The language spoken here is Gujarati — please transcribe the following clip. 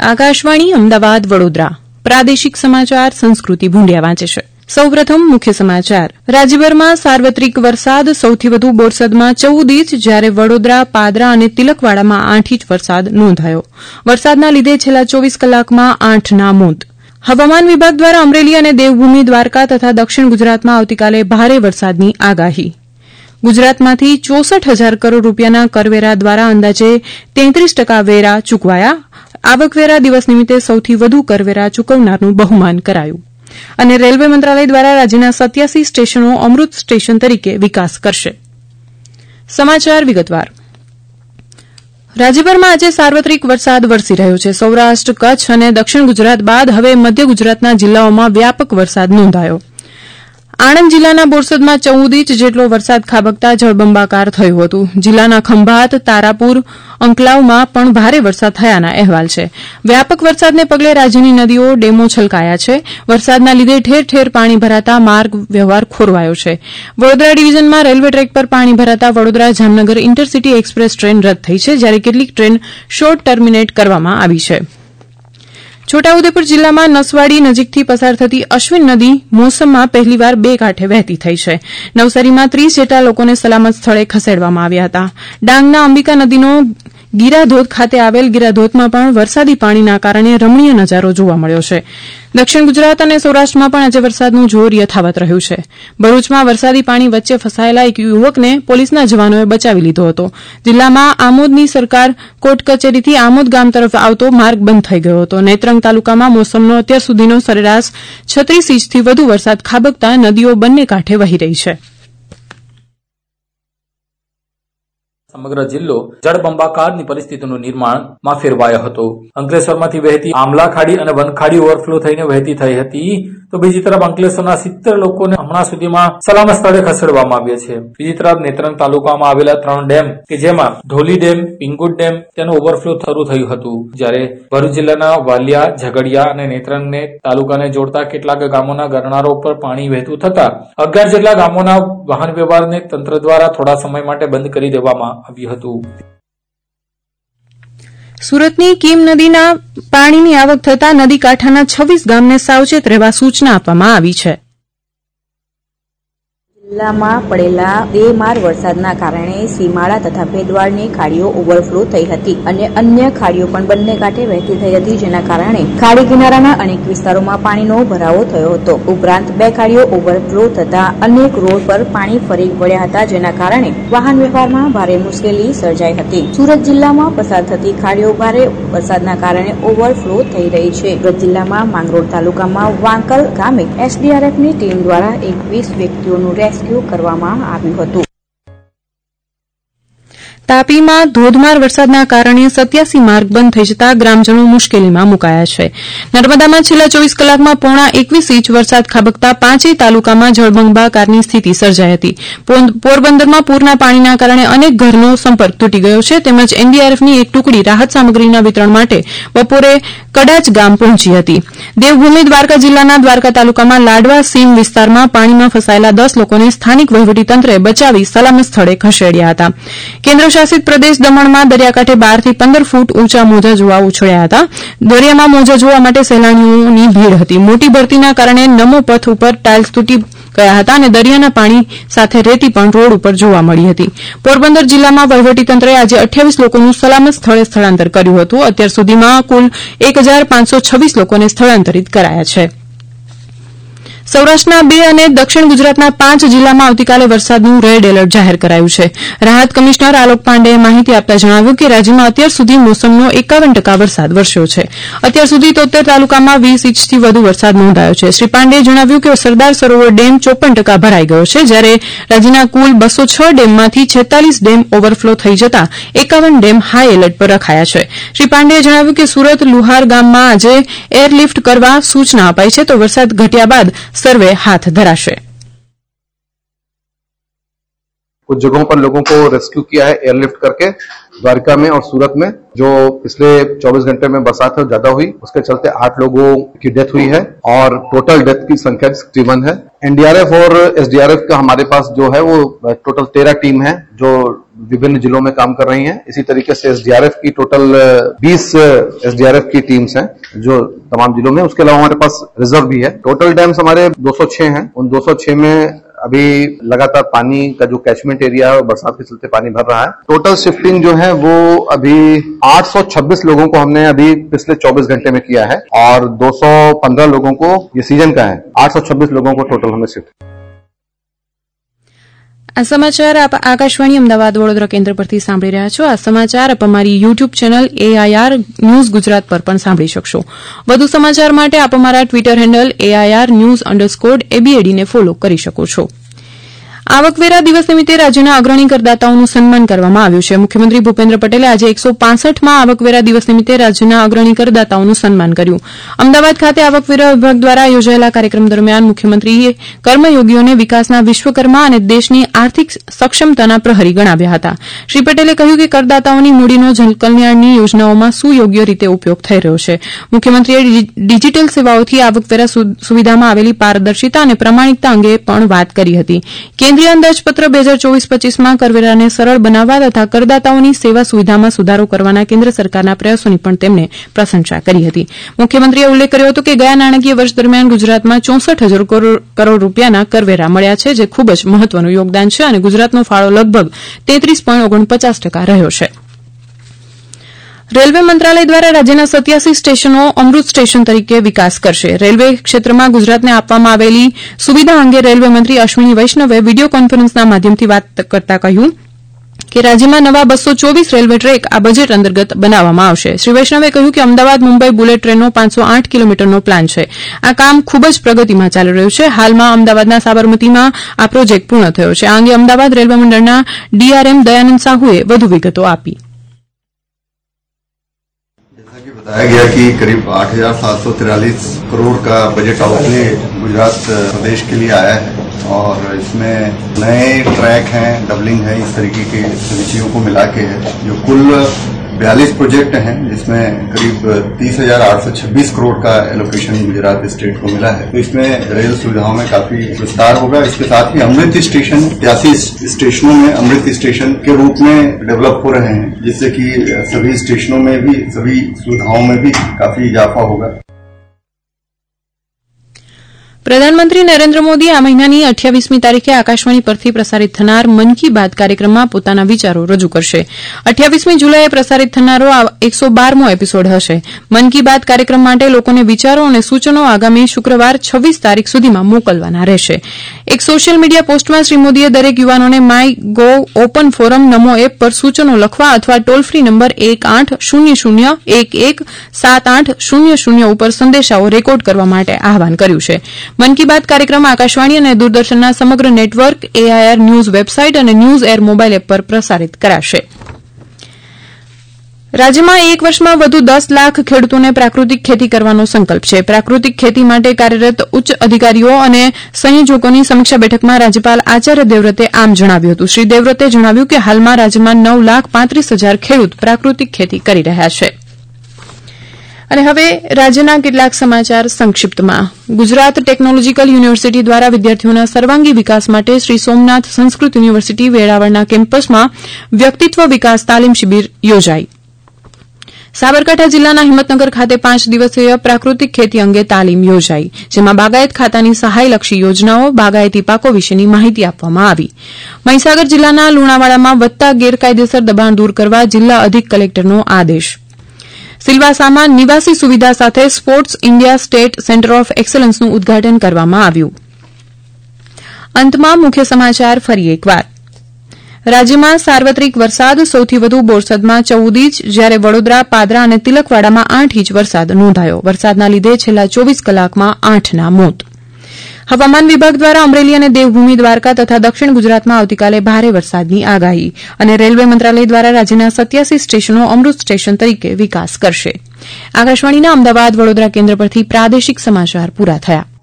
આકાશવાણી અમદાવાદ વડોદરા પ્રાદેશિક સમાચાર સંસ્કૃતિ ભૂંડિયા વાંચે છે। સૌપ્રથમ મુખ્ય સમાચાર। રાજ્યભરમાં સાર્વત્રિક વરસાદ સૌથી વધુ બોરસદમાં 14 ઇંચ જ્યારે વડોદરા, પાદરા અને તિલકવાડામાં 8 ઇંચ વરસાદ નોંધાયો। વરસાદના લીધે છેલ્લા 24 કલાકમાં 8ના મોત। હવામાન વિભાગ દ્વારા અમરેલી અને દેવભૂમિ દ્વારકા તથા દક્ષિણ ગુજરાતમાં આવતીકાલે ભારે વરસાદની આગાહી। ગુજરાતમાંથી 64,000 કરોડ રૂપિયાના કરવેરા દ્વારા અંદાજે 33% વેરા ચૂકવાયા। આવકવેરા દિવસ નિમિત્તે સૌથી વધુ કરવેરા ચૂકવનારનું બહુમાન કરાયું। અને રેલવે મંત્રાલય દ્વારા રાજ્યના 87 સ્ટેશનો અમૃત સ્ટેશન તરીકે વિકાસ કરશે। સમાચાર વિગતવાર। રાજ્યભરમાં આજે સાર્વત્રિક વરસાદ વરસી રહ્યો છે। સૌરાષ્ટ્ર, કચ્છ અને દક્ષિણ ગુજરાત બાદ હવે મધ્ય ગુજરાતના જિલ્લાઓમાં વ્યાપક વરસાદ નોંધાયો। આણંદ જિલ્લાના બોરસદમાં 14 ઇંચ જેટલો વરસાદ ખાબકતા જળબંબાકાર થયું હતું। જિલ્લાના ખંભાત, તારાપુર, અંકલાવમાં પણ ભારે વરસાદ થયાના અહેવાલ છે। વ્યાપક વરસાદને પગલે રાજ્યની નદીઓ, ડેમો છલકાયા છે। વરસાદના લીધે ઠેર ઠેર પાણી ભરાતા માર્ગ વ્યવહાર ખોરવાયો છે। વડોદરા ડિવિઝનમાં રેલવે ટ્રેક પર પાણી ભરાતા Vadodara Jamnagar intercity express train રદ થઈ છે, જ્યારે કેટલીક ટ્રેન શોર્ટ ટર્મિનેટ કરવામાં આવી છે। છોટાઉદેપુર જિલ્લામાં નસવાડી નજીકથી પસાર થતી અશ્વિન નદી મોસમમાં પહેલીવાર 2 કાંઠે વહેતી થઈ છે। નવસારીમાં 30 જેટલા લોકોને સલામત સ્થળે ખસેડવામાં આવ્યા હતા। ડાંગના અંબિકા નદીનો ગીરાધોધ ખાતે આવેલ ગીરાધોધમાં પણ વરસાદી પાણીના કારણે રમણીય નજારો જોવા મળ્યો છે। દક્ષિણ ગુજરાત અને સૌરાષ્ટ્રમાં પણ આજે વરસાદનું જોર યથાવત રહ્યું છે। ભરૂચમાં વરસાદી પાણી વચ્ચે ફસાયેલા એક યુવકને પોલીસના જવાનોએ બચાવી લીધો હતો। જિલ્લામાં આમોદની સરકાર કોર્ટ કચેરીથી આમોદ ગામ તરફ આવતો માર્ગ બંધ થઈ ગયો હતો। નેત્રંગ તાલુકામાં મોસમનો અત્યાર સુધીનો સરેરાશ 36 ઇંચથી વધુ વરસાદ ખાબકતા નદીઓ બંને કાંઠે વહી રહી છે। સમગ્ર જિલ્લો જળબંબાકારની પરિસ્થિતિનું નિર્માણમાં ફેરવાયો હતો। અંકલેશ્વરમાંથી વહેતી આમલા ખાડી અને વનખાડી ઓવરફ્લો થઈને વહેતી થઈ હતી, તો બીજી તરફ અંકલેશ્વરના 70 લોકોને હમણાં સુધીમાં સલામત સ્થળે ખસેડવામાં આવ્યા છે। બીજી તરફ નેત્રંગ તાલુકામાં આવેલા 3 ડેમ કે જેમાં ઢોલી ડેમ, પિંગુટ ડેમ તેનો ઓવરફ્લો શરૂ થયું હતું, જ્યારે ભરૂચ જિલ્લાના વાલિયા, ઝઘડિયા અને નેત્રંગને તાલુકાને જોડતા કેટલાક ગામોના ગરનારો ઉપર પાણી વહેતું થતા 11 જેટલા ગામોના વાહન વ્યવહારને તંત્ર દ્વારા થોડા સમય માટે બંધ કરી દેવામાં આવ્યું હતું। સુરતની કીમ નદીના પાણીની આવક થતા નદી કાંઠાના 26 ગામને સાવચેત રહેવા સૂચના આપવામાં આવી છે। જિલ્લામાં પડેલા બેમાર વરસાદના કારણે સીમાડા તથા ભેદવાડની ખાડીઓ ઓવરફ્લો થઈ હતી અને અન્ય ખાડીઓ પણ બંને કાંઠે વહેતી થઈ હતી, જેના કારણે ખાડી કિનારાના અનેક વિસ્તારોમાં પાણીનો ભરાવો થયો હતો। ઉપરાંત 2 ખાડીઓ ઓવરફ્લો થતા અનેક રોડ પર પાણી ફરી વળ્યા હતા, જેના કારણે વાહન વ્યવહારમાં ભારે મુશ્કેલી સર્જાઈ હતી। સુરત જિલ્લામાં પસાર થતી ખાડીઓ ભારે વરસાદના કારણે ઓવરફ્લો થઈ રહી છે। સુરત જિલ્લામાં માંગરોળ તાલુકામાં વાંકલ ગામે એસડીઆરએફની ટીમ દ્વારા 21 વ્યક્તિઓનું રેસ્ક્યુ કરવામાં આવ્યું હતું। તાપીમાં ધોધમાર વરસાદના કારણે 87 માર્ગ બંધ થઈ જતા ગ્રામજનો મુશ્કેલીમાં મુકાયા છે। નર્મદામાં છેલ્લા 24 કલાકમાં પોણા 21 ઇંચ વરસાદ ખાબકતા 5 તાલુકામાં જળબંબાકારની સ્થિતિ સર્જાઈ હતી। પોરબંદરમાં પૂરના પાણીના કારણે અનેક ઘરનો સંપર્ક તૂટી ગયો છે, તેમજ એનડીઆરએફની એક ટુકડી રાહત સામગ્રીના વિતરણ માટે બપોરે કડાચ ગામ પહોંચી હતી। દેવભૂમિ દ્વારકા જિલ્લાના દ્વારકા તાલુકામાં લાડવા સીમ વિસ્તારમાં પાણીમાં ફસાયેલા 10 લોકોને સ્થાનિક વહીવટીતંત્રે બચાવી સલામત સ્થળે ખસેડ્યા હતા। કેન્દ્ર શાસિત પ્રદેશ દમણમાં દરિયાકાંઠે 12 થી 15 ફૂટ ઊંચા મોજા જોવા ઉછળ્યા હતા। દરિયામાં મોજા જોવા માટે સહેલાણીઓની ભીડ હતી। મોટી ભરતીના કારણે નમો પથ ઉપર ટાઇલ્સ તૂટી ગયા હતા અને દરિયાના પાણી સાથે રેતી પણ રોડ ઉપર જોવા મળી હતી। પોરબંદર જિલ્લામાં વહીવટીતંત્રે આજે 28 લોકોનું સલામત સ્થળે સ્થળાંતર કર્યું હતું। અત્યાર સુધીમાં કુલ 1526 લોકોને સ્થળાંતરિત કરાયા છે। સૌરાષ્ટ્રના 2 અને દક્ષિણ ગુજરાતના 5 જિલ્લામાં આવતીકાલે વરસાદનું રેડ એલર્ટ જાહેર કરાયું છે। રાહત કમિશનર આલોક પાંડેએ માહિતી આપતા જણાવ્યું કે રાજ્યમાં અત્યાર સુધી મોસમનો 51% વરસાદ વરસ્યો છે। અત્યાર સુધી 73 તાલુકામાં 20 ઇંચથી વધુ વરસાદ નોંધાયો છે। શ્રી પાંડેએ જણાવ્યું કે સરદાર સરોવર ડેમ 54% ભરાઈ ગયો છે, જ્યારે રાજ્યના કુલ 206 ડેમમાંથી 46 ડેમ ઓવરફ્લો થઈ જતા 51 ડેમ હાઈ એલર્ટ પર રખાયા છે। શ્રી પાંડેએ જણાવ્યું કે સુરત લુહાર ગામમાં આજે એરલિફ્ટ કરવા સૂચના અપાઈ છે, તો વરસાદ ઘટ્યા બાદ सर्वे हाथ धराशे। कुछ जगहों पर लोगों को रेस्क्यू किया है एयरलिफ्ट करके, द्वारका में और सूरत में जो पिछले 24 घंटे में बरसात ज्यादा हुई, उसके चलते 8 लोगों की डेथ हुई है और टोटल डेथ की संख्या 61 है। एनडीआरएफ और एसडीआरएफ का हमारे पास जो है वो टोटल 13 टीम है जो विभिन्न जिलों में काम कर रही हैं। इसी तरीके से एसडीआरएफ की टोटल 20 एसडीआरएफ की टीम्स हैं जो तमाम जिलों में। उसके अलावा हमारे पास रिजर्व भी है। टोटल डैम्स हमारे 206 हैं। उन 206 में अभी लगातार पानी का जो कैचमेंट एरिया है बरसात के चलते पानी भर रहा है। टोटल शिफ्टिंग जो है वो अभी 826 लोगों को हमने अभी पिछले 24 घंटे में किया है और 215 लोगों को ये सीजन का है। 826 लोगों को टोटल हमने शिफ्ट। આ સમાચાર આપ આકાશવાણી અમદાવાદ વડોદરા કેન્દ્ર પરથી સાંભળી રહ્યા છો। આ સમાચાર આપ અમારી YouTube channel AIR news Gujarat પર પણ સાંભળી શકશો। વધુ સમાચાર માટે આપ અમારા ટ્વિટર હેન્ડલ AIR_news_ABAD ને ફોલો કરી શકો છો। આવકવેરા દિવસ નિમિત્તે રાજ્યના અગ્રણી કરદાતાઓનું સન્માન કરવામાં આવ્યું છે। મુખ્યમંત્રી ભૂપેન્દ્ર પટેલે આજે 165માં આવકવેરા દિવસ નિમિત્તે રાજ્યના અગ્રણી કરદાતાઓનું સન્માન કર્યું। અમદાવાદ ખાતે આવકવેરા વિભાગ દ્વારા યોજાયેલા કાર્યક્રમ દરમિયાન મુખ્યમંત્રીએ કર્મયોગીઓને વિકાસના વિશ્વકર્મા અને દેશની આર્થિક સક્ષમતાના પ્રહરી ગણાવ્યા હતા। શ્રી પટેલે કહ્યું કે કરદાતાઓની મૂડીનો જનકલ્યાણની યોજનાઓમાં સુયોગ્ય રીતે ઉપયોગ થઈ રહ્યો છે। મુખ્યમંત્રીએ ડિજીટલ સેવાઓથી આવકવેરા સુવિધામાં આવેલી પારદર્શિતા અને પ્રમાણિકતા અંગે પણ વાત કરી હતી। કેન્દ્રીય અંદાજપત્ર 2024-25માં કરવેરાને સરળ બનાવવા તથા કરદાતાઓની સેવા સુવિધામાં સુધારો કરવાના કેન્દ્ર સરકારના પ્રયાસોની પણ તેમણે પ્રશંસા કરી હતી। મુખ્યમંત્રીએ ઉલ્લેખ કર્યો હતો કે ગયા નાણાકીય વર્ષ દરમિયાન ગુજરાતમાં 64,000 કરોડ રૂપિયાના કરવેરા મળ્યા છે, જે ખૂબ જ મહત્વનું યોગદાન છે અને ગુજરાતનો ફાળો લગભગ 33.49% રહ્યો છે। રેલવે મંત્રાલય દ્વારા રાજ્યના 87 સ્ટેશનો અમૃત સ્ટેશન તરીકે વિકાસ કરશે। રેલવે ક્ષેત્રમાં ગુજરાતને આપવામાં આવેલી સુવિધા અંગે રેલવે મંત્રી અશ્વિની વૈષ્ણવે વિડીયો કોન્ફરન્સના માધ્યમથી વાત કરતા કહ્યું કે રાજ્યમાં નવા 224 રેલવે ટ્રેક આ બજેટ અંતર્ગત બનાવવામાં આવશે। શ્રી વૈષ્ણવે કહ્યું કે અમદાવાદ મુંબઈ બુલેટ ટ્રેનનો 508 કિલોમીટરનો પ્લાન છે। આ કામ ખૂબ જ પ્રગતિમાં ચાલી રહ્યું છે। હાલમાં અમદાવાદના સાબરમતીમાં આ પ્રોજેક્ટ પૂર્ણ થયો છે। આ અંગે અમદાવાદ રેલવે મંડળના DRM દયાનંદ સાહુએ વધુ વિગતો આપી। बताया गया कि करीब 8,743 करोड़ का बजट आउटले गुजरात प्रदेश के लिए आया है और इसमें नए ट्रैक हैं, डबलिंग है, इस तरीके के सभी चीजों को मिला के है जो कुल 42 प्रोजेक्ट हैं जिसमें करीब 30,826 करोड़ का एलोकेशन गुजरात स्टेट को मिला है। तो इसमें रेल सुविधाओं में काफी विस्तार होगा। इसके साथ ही अमृत स्टेशन 83 स्टेशनों में अमृत स्टेशन के रूप में डेवलप हो रहे हैं, जिससे कि सभी स्टेशनों में भी सभी सुविधाओं में भी काफी इजाफा होगा। પ્રધાનમંત્રી નરેન્દ્ર મોદી આ મહિનાની 28મી તારીખે આકાશવાણી પરથી પ્રસારિત થનાર મન કી બાત કાર્યક્રમમાં પોતાના વિચારો રજૂ કરશે। 28મી જુલાઈએ પ્રસારિત થનારો આ 112મો એપિસોડ હશે। મન કી બાત કાર્યક્રમ માટે લોકોને વિચારો અને સૂચનો આગામી શુક્રવાર 26 તારીખ સુધીમાં મોકલવાના રહેશે। એક સોશિયલ મીડિયા પોસ્ટમાં શ્રી મોદીએ દરેક યુવાનોને my gov open forum Namo app પર સૂચનો લખવા અથવા ટોલ ફ્રી નંબર 1800117800 ઉપર સંદેશાઓ રેકોર્ડ કરવા માટે આહવાન કર્યું છે। મન કી બાત કાર્યક્રમ આકાશવાણી અને દૂરદર્શનના સમગ્ર નેટવર્ક, AIR ન્યૂઝ વેબસાઇટ અને ન્યૂઝ એર મોબાઇલ એપ પર પ્રસારિત કરાશે। રાજ્યમાં એક વર્ષમાં વધુ 10 લાખ ખેડૂતોને પ્રાકૃતિક ખેતી કરવાનો સંકલ્પ છે। પ્રાકૃતિક ખેતી માટે કાર્યરત ઉચ્ચ અધિકારીઓ અને સંયોજકોની સમીક્ષા બેઠકમાં રાજ્યપાલ આચાર્ય દેવવ્રતે આમ જણાવ્યું હતું। શ્રી દેવવ્રતે જણાવ્યું કે હાલમાં રાજ્યમાં 9,35,000 ખેડૂત પ્રાકૃતિક ખેતી કરી રહ્યા છે। અને હવે રાજ્યના કેટલાક સમાચાર સંક્ષિપ્તમાં। ગુજરાત ટેકનોલોજીકલ યુનિવર્સિટી દ્વારા વિદ્યાર્થીઓના સર્વાંગી વિકાસ માટે શ્રી સોમનાથ સંસ્કૃત યુનિવર્સિટી વેરાવળના કેમ્પસમાં વ્યક્તિત્વ વિકાસ તાલીમ શિબિર યોજાઈ। સાબરકાંઠા જિલ્લાના હિંમતનગર ખાતે 5 દિવસીય પ્રાકૃતિક ખેતી અંગે તાલીમ યોજાઈ, જેમાં બાગાયત ખાતાની સહાયલક્ષી યોજનાઓ, બાગાયતી પાકો વિશેની માહિતી આપવામાં આવી। મહીસાગર જિલ્લાના લુણાવાડામાં વધતા ગેરકાયદેસર દબાણ દૂર કરવા જિલ્લા અધિક કલેક્ટરનો આદેશ। સિલવાસામાં નિવાસી સુવિધા સાથે sports India state centre of એક્સલન્સનું ઉદ્ઘાટન કરવામાં આવ્યું। અંતમાં મુખ્ય સમાચાર ફરી એકવાર। રાજ્યમાં સાર્વત્રિક વરસાદ, સૌથી વધુ બોરસદમાં 14 ઇંચ, જ્યારે વડોદરા, પાદરા અને તિલકવાડામાં 8 ઇંચ વરસાદ નોંધાયો। વરસાદના લીધે છેલ્લા 24 કલાકમાં 8ના મોત। હવામાન વિભાગ દ્વારા અમરેલી અને દેવભૂમિ દ્વારકા તથા દક્ષિણ ગુજરાતમાં આવતીકાલે ભારે વરસાદની આગાહી। અને રેલવે મંત્રાલય દ્વારા રાજ્યના 87 સ્ટેશનો અમૃત સ્ટેશન તરીકે વિકાસ કરશે। આકાશવાણીના અમદાવાદ વડોદરા કેન્દ્ર પરથી પ્રાદેશિક સમાચાર પૂરા થયા।